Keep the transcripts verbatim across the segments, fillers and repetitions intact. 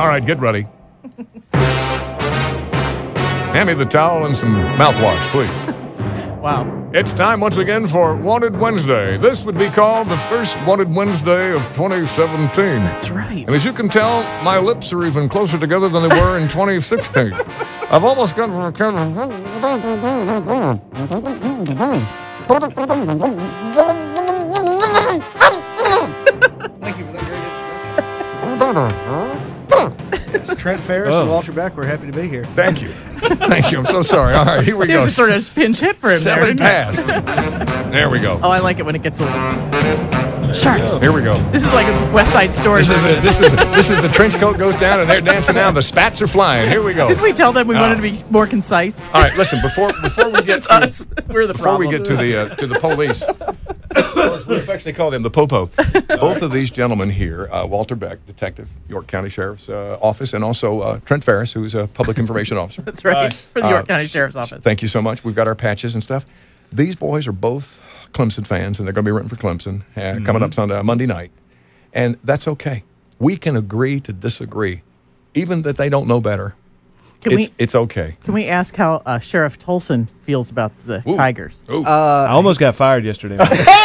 All right, get ready. Hand me the towel and some mouthwash, please. Wow. It's time once again for Wanted Wednesday. This would be called the first Wanted Wednesday of twenty seventeen. That's right. And as you can tell, my lips are even closer together than they were in twenty sixteen. I've almost got... Thank you for that great Trent Ferris Oh. and Walter Beck, we're happy to be here. Thank you. Thank you. I'm so sorry. All right, here we You go. sort of pinch hit for him there, Seven didn't you? pass. There we go. Oh, I like it when it gets a little sharks. Here we go. This is like a West Side Story. This is it. This is it. This is the trench coat goes down and they're dancing now. The spats are flying. Here we go. Did we tell them we Oh. wanted to be more concise? All right, listen. Before before we get It's to, us. We're the before problem. we get to the uh, to the police, we affectionately call them the popo. Both of these gentlemen here, uh, Walter Beck, detective, York County Sheriff's uh, Office, and also uh, Trent Ferris, who's a public information officer. That's right. Hi. For the York Uh, County Sheriff's Office. Thank you so much. We've got our patches and stuff. These boys are both Clemson fans, and they're going to be rooting for Clemson uh, Mm-hmm. coming up Sunday, Monday night. And that's okay. We can agree to disagree, even that they don't know better. Can it's, we it's okay. can we ask how uh, Sheriff Tolson feels about the Ooh. Tigers? Ooh. Uh, I almost got fired yesterday.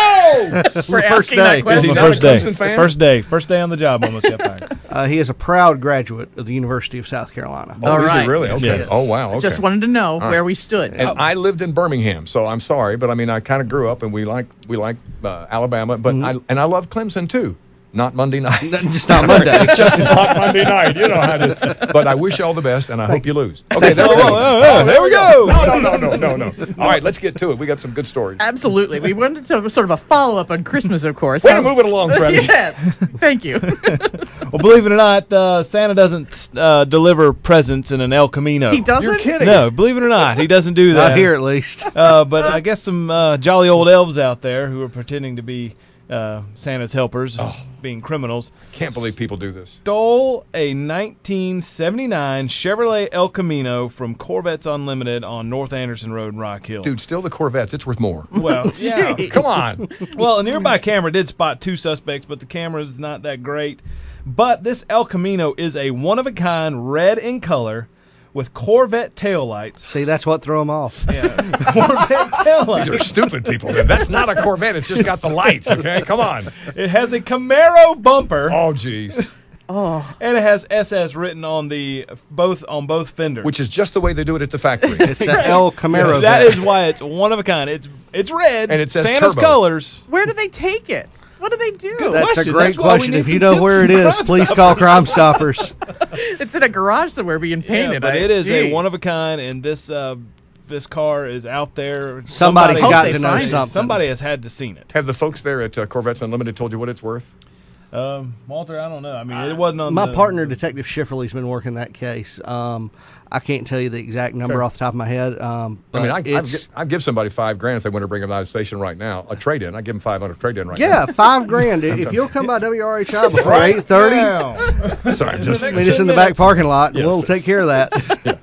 oh! For first asking day. that Is question. he the not first a day. Clemson fan? First day. First day on the job, almost got fired. uh, he is a proud graduate of the University of South Carolina. Oh, All is right. he really? Okay. Yes. Oh, wow. Okay. Just wanted to know right. where we stood. And I lived in Birmingham, so I'm sorry, but I mean, I kind of grew up, and we like we like uh, Alabama, but I and I love Clemson too. Not Monday night. Just not Monday. Just not Monday night. You know how to. But I wish you all the best, and I hope you lose. Okay, there we Oh, go. oh, oh, there we go. No, no, no, no, no, no. All right, let's get to it. We got some good stories. Absolutely. We wanted to sort of a follow-up on Christmas, of course. Way to How's- move it along, Freddie. Yes. Thank you. Well, believe it or not, uh, Santa doesn't uh, deliver presents in an El Camino. He doesn't? You're kidding. No, believe it or not, he doesn't do that. Not here, at least. Uh, but I guess some uh, jolly old elves out there who are pretending to be uh, Santa's helpers, Oh. being criminals, Can't believe people do this. stole a nineteen seventy-nine Chevrolet El Camino from Corvettes Unlimited on North Anderson Road in Rock Hill. Dude, steal the Corvettes. It's worth more. Well, yeah. Gee. Come on. Well, a nearby camera did spot two suspects, but the camera is not that great. But this El Camino is a one-of-a-kind red in color with Corvette taillights. See, that's what threw him off. Yeah, Corvette taillights. These are stupid people. Man. That's not a Corvette. It's just got the lights, okay? Come on. It has a Camaro bumper, Oh, jeez. Oh. and it has S S written on the both on both fenders. Which is just the way they do it at the factory. It's the El Camaro. Yes. that vet. is why it's one of a kind. It's it's red, And it says Santa's turbo. colors. Where do they take it? What do they do? Good. That's question. a great That's why we question. need If you some know tips where it from is, Crime please Stoppers. call Crime Stoppers. It's in a garage somewhere being painted. Yeah, but I- it is a gee. one of a kind, and this uh, this car is out there. Somebody's Hope got they to know find it. something. Somebody has had to seen it. Have the folks there at uh, Corvettes Unlimited told you what it's worth? Um, Walter, I don't know. I mean, it wasn't on My the, partner, Detective Schifferly's been working that case. Um, I can't tell you the exact number Okay. off the top of my head. Um, I mean, I, but I'd, it's, gi- I'd give somebody five grand if they want to bring them out of the station right now. A trade-in. I'd give them five hundred trade-in right yeah, five grand. If you'll come by W R H I before eight thirty, Now. now. Sorry, I'm just... The meet next us in the ten back minutes. parking lot, and Yes, we'll yes. take care of that.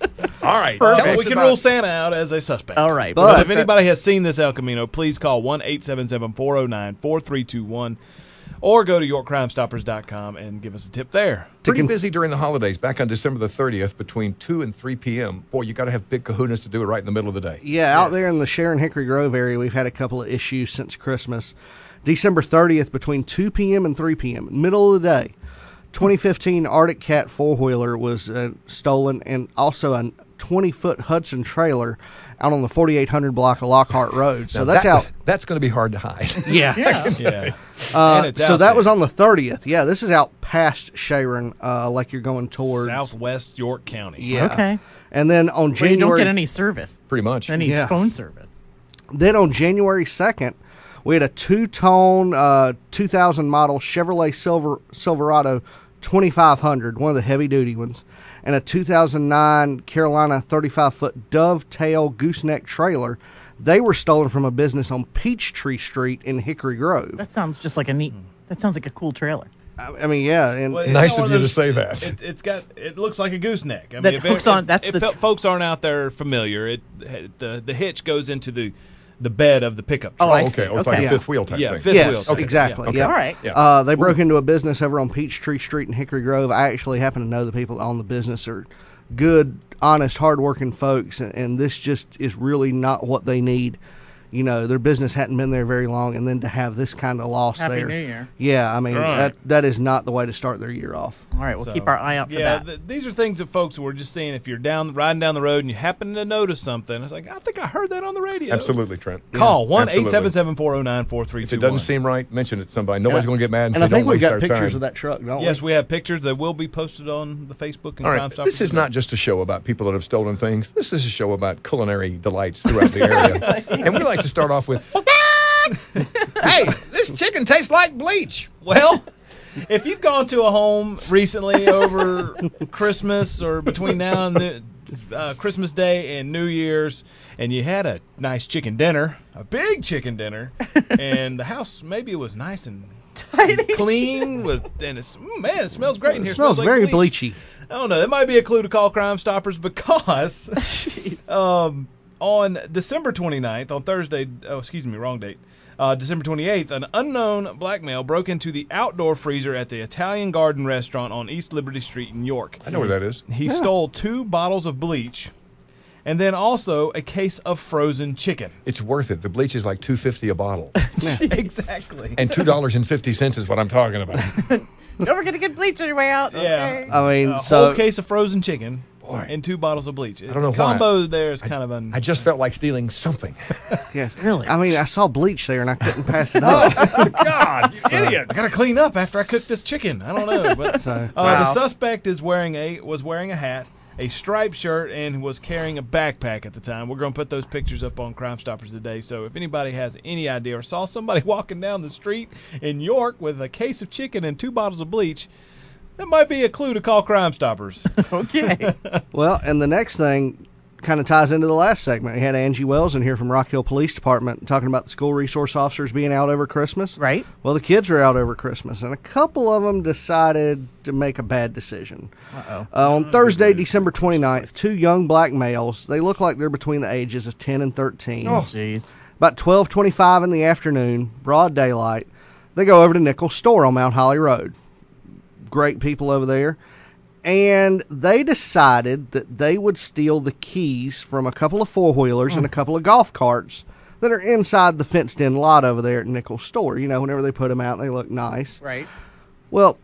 All right. Perfect. Tell we us can about- rule Santa out as a suspect. All right. But- But if anybody has seen this El Camino, please call one eight seven seven, four oh nine, four three two one or go to york crime stoppers dot com and give us a tip there. Pretty con- busy during the holidays. Back on December the thirtieth, between two and three p.m. Boy, you got to have big kahunas to do it right in the middle of the day. Yeah, out there in the Sharon Hickory Grove area, we've had a couple of issues since Christmas. December thirtieth, between two p.m. and three p.m., middle of the day, twenty fifteen Arctic Cat four-wheeler was uh, stolen, and also a twenty-foot Hudson trailer out on the forty-eight hundred block of Lockhart Road. So Now, that's that- out. That's going to be hard to hide. Yeah. Yeah. Uh, And it's so out that there. was on the thirtieth. Yeah, this is out past Sharon, uh, like you're going towards Southwest York County. Yeah. Okay. And then on Well, you don't January, get any service, Pretty much. any Yeah. phone service. then on January second, we had a two-tone uh, two thousand model Chevrolet Silver Silverado twenty-five hundred, one of the heavy-duty ones, and a two thousand nine Carolina thirty-five foot dovetail gooseneck trailer. They were stolen from a business on Peachtree Street in Hickory Grove. That sounds just like a neat. That sounds like a cool trailer. I, I mean, yeah, and Well, it's Nice not of one you to those- say that. It, it's got. It looks like a gooseneck. I mean, That if hooks it, on- if- that's if the fo- tr- folks aren't out there familiar, it the the hitch goes into the the bed of the pickup Oh, truck. I okay. see. Oh, it's like Okay. a fifth wheel type Yeah, thing. fifth yes, wheel. Okay, exactly. yeah. Yep. All right. Yeah. Uh, they broke into a business over on Peachtree Street in Hickory Grove. I actually happen to know the people that own the business are good, honest, hardworking folks, and, and this just is really not what they need. You know, their business hadn't been there very long, and then to have this kind of loss Happy there. New Year. Yeah, I mean, Right. that that is not the way to start their year off. All right, we'll So, keep our eye out for yeah, that. th- these are things that folks were just saying. If you're down riding down the road and you happen to notice something, it's like, I think I heard that on the radio. Absolutely, Trent. Call one eight absolutely. seven seven four zero nine four three If two it one. doesn't seem right, mention it to somebody. Nobody's And I- going to get mad and, And say, I think don't we've waste got our pictures time. of that truck, don't Yes, we? we have pictures that will be posted on the Facebook and All Crime right, Stoppers. this is today. not just a show about people that have stolen things. This is a show about culinary delights throughout the area. And we like to start off with, hey, this chicken tastes like bleach. Well, if you've gone to a home recently over Christmas or between now and the, uh, Christmas Day and New Year's, and you had a nice chicken dinner, a big chicken dinner, and the house maybe it was nice and Tiny. clean with, and it's mm, man, it smells great in here. It smells like very bleach. bleachy. I don't know. That might be a clue to call Crime Stoppers because Jeez. um, on December twenty-ninth, on Thursday, oh, excuse me, wrong date, uh, December twenty-eighth, an unknown black male broke into the outdoor freezer at the Italian Garden restaurant on East Liberty Street in York. I know where that is. He Yeah. stole two bottles of bleach and then also a case of frozen chicken. It's worth it. The bleach is like two dollars and fifty cents a bottle. Exactly. And two dollars and fifty cents is what I'm talking about. Don't forget to get bleach on your way out. Yeah. Okay. I mean, a so whole case of frozen chicken Boy. and two bottles of bleach. I don't know the why. combo there is kind of un. I just felt like stealing something. yes. Really? I mean, I saw bleach there and I couldn't pass it up. Oh, God, you idiot. I gotta clean up after I cook this chicken. I don't know, but So, uh, Wow. the suspect is wearing a was wearing a hat, a striped shirt, and was carrying a backpack at the time. We're gonna put those pictures up on Crime Stoppers today. So if anybody has any idea or saw somebody walking down the street in York with a case of chicken and two bottles of bleach, that might be a clue to call Crime Stoppers. Okay. well, and the next thing kind of ties into the last segment. We had Angie Wells in here from Rock Hill Police Department talking about the school resource officers being out over Christmas. Right. Well, the kids were out over Christmas, and a couple of them decided to make a bad decision. Uh-oh. Uh, on Thursday, December twenty-ninth, two young black males, they look like they're between the ages of ten and thirteen. Oh, jeez. About twelve twenty-five in the afternoon, broad daylight, they go over to Nichols Store on Mount Holly Road. Great people over there. And they decided that they would steal the keys from a couple of four-wheelers and a couple of golf carts that are inside the fenced-in lot over there at Nichols Store. You know, whenever they put them out, they look nice. Right. Well,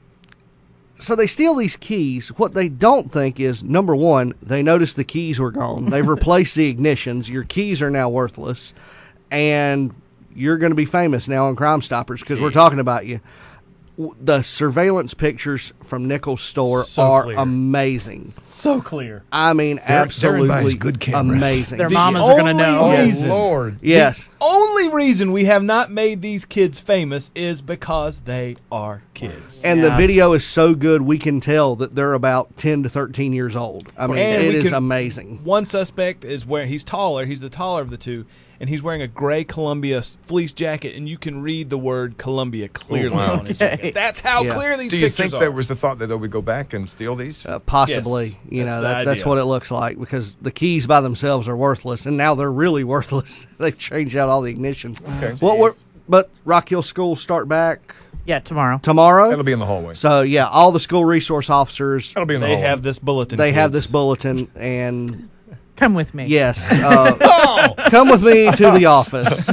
so they steal these keys. What they don't think is, number one, they noticed the keys were gone. They've replaced the ignitions. Your keys are now worthless. And you're going to be famous now on Crime Stoppers because we're talking about you. W- The surveillance pictures from Nichols Store So are clear. amazing. So clear. I mean, They're- they're absolutely buys good cameras. amazing. Their The mamas are going to only know. Oh, reason- Lord. Yes. Only reason we have not made these kids famous is because they are kids. And the Yes. video is so good, we can tell that they're about ten to thirteen years old. I mean, And it we is can- amazing. One suspect is where he's taller. He's the taller of the two, and he's wearing a gray Columbia fleece jacket, and you can read the word Columbia clearly Oh, wow. on his Okay. jacket. That's how Yeah. clear these Do you pictures think are. there was the thought that they would go back and steal these? Uh, possibly, Yes, you that's know, the that's, that's idea. what it looks like because the keys by themselves are worthless, and now they're really worthless. They've changed out all the ignition. Okay. What we're, but Rock Hill schools start back Yeah, tomorrow. tomorrow. That'll be in the hallway. So yeah, all the school resource officers, That'll be in the They hallway. have this bulletin. they have kids. this bulletin, and Come with me. yes, uh, Oh! come with me to the office.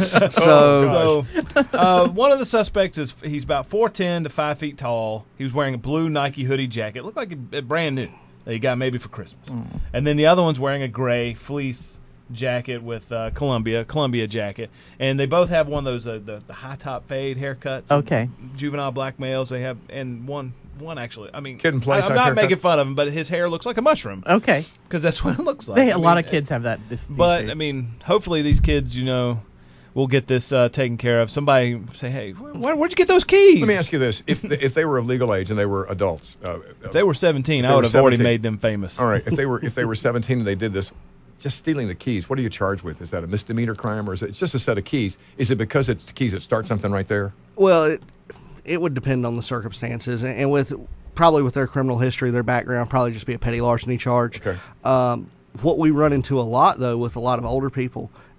So Oh, So, uh, one of the suspects is he's about four ten to five feet tall. He was wearing a blue Nike hoodie jacket, looked like a, a brand new that he got maybe for Christmas. And then the other one's wearing a gray fleece jacket with uh, Columbia Columbia jacket, and they both have one of those uh, the, the high top fade haircuts. Okay. Juvenile black males. They have, and one one actually. I mean, Kid and play I, I'm type not haircut? making fun of him, but his hair looks like a mushroom Okay. because that's what it looks like. They, I a lot mean, of kids have that. This, these But days. I mean, hopefully these kids, you know, will get this uh, taken care of. Somebody say, hey, where, where'd you get those keys? Let me ask you this: if the, if they were of legal age and they were adults, uh, If they were seventeen, If I they would were have already seventeen. made them famous. all right, if they were if they were seventeen and they did this, just stealing the keys, what are you charged with? Is that a misdemeanor crime, or is it it's just a set of keys? Is it because it's the keys that start something right there? well, it, it would depend on the circumstances, and, and with probably with their criminal history, their background, probably just be a petty larceny charge. Okay. Um, what we run into a lot though with a lot of older people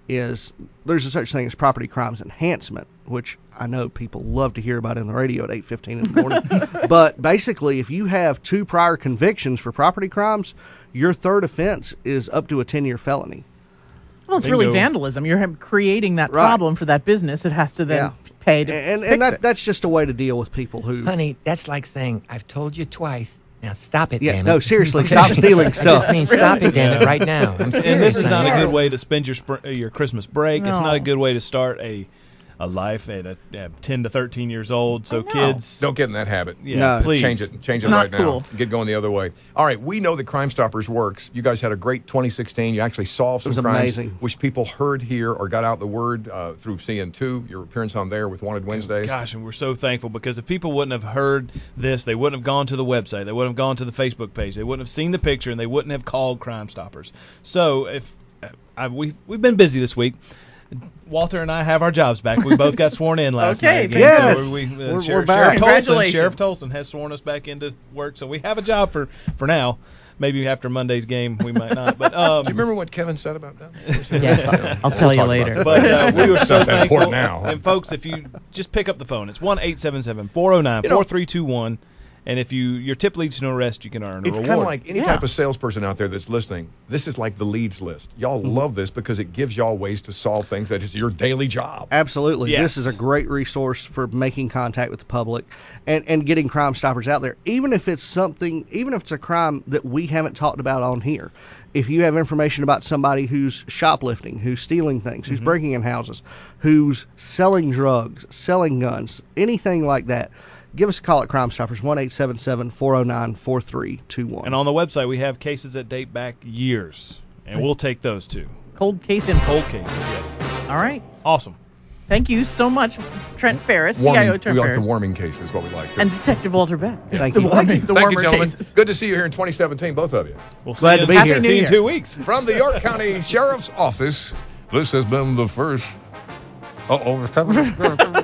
is there's a such thing as property crimes enhancement, which I know people love to hear about in the radio at eight fifteen in the morning. But basically, if you have two prior convictions for property crimes, your third offense is up to a ten-year felony. Well, it's Bingo. really vandalism. You're creating that Right. problem for that business. It has to then Yeah. pay to And, fix and that it. that's just a way to deal with people who. Honey, that's like saying, I've told you twice. Now stop it, Yeah, damn it. no, seriously, Okay. stop stealing I stuff. just mean stop it, damn it, right now. I'm And serious, this is not honey. a good way to spend your spr- uh, your Christmas break. It's No. not a good way to start a a life at a, uh, ten to thirteen years old. So I know. kids, Don't get in that habit. yeah, No. please Change it. Change It's it not right now. cool. Get going the other way. All right. We know that Crime Stoppers works. You guys had a great twenty sixteen. You actually solved some It was crimes, amazing. which people heard here or got out the word uh, through C N two. Your appearance on there with Wanted Wednesdays. Gosh, and we're so thankful because if people wouldn't have heard this, they wouldn't have gone to the website, they wouldn't have gone to the Facebook page, they wouldn't have seen the picture, and they wouldn't have called Crime Stoppers. So if uh, I, we we've been busy this week. Walter and I have our jobs back. We both got sworn in last Okay, night. again. yes. So we, uh, We're- we're Sheriff, back. Sheriff Tolson, Congratulations. Sheriff Tolson has sworn us back into work, so we have a job for for now. Maybe after Monday's game we might not. But um, Do you remember what Kevin said about that? Yes, I'll- I'll tell you talk about later. that But uh, we were It's so not that thankful. important now. And folks, if you just pick up the phone, it's one eight seven seven four oh nine four three two one. And if you your tip leads to no arrest, you can earn a It's reward. kind of like any Yeah. type of salesperson out there that's listening. This is like the leads list. Y'all Mm-hmm. love this because it gives y'all ways to solve things that is your daily job. Absolutely. Yes. This is a great resource for making contact with the public and, and getting Crime Stoppers out there. Even if it's something, even if it's a crime that we haven't talked about on here. If you have information about somebody who's shoplifting, who's stealing things, who's breaking in houses, who's selling drugs, selling guns, anything like that, give us a call at Crime Stoppers, one eight seven seven four oh nine four three two one. And on the website, we have cases that date back years, and we'll take those too. Cold case info. Cold cases, yes. All right. Awesome. Thank you so much, Trent Ferris, P I Warming, O we Trent like Ferris, the warming case is what we like. and Detective Walter Beck. Thank the you. Warming, Thank the Thank warmer you, gentlemen. cases. Good to see you here in twenty seventeen, both of you. We'll see Glad you to be in, here. see New you in Year. two weeks. From the York County Sheriff's Office, this has been the first. Uh oh.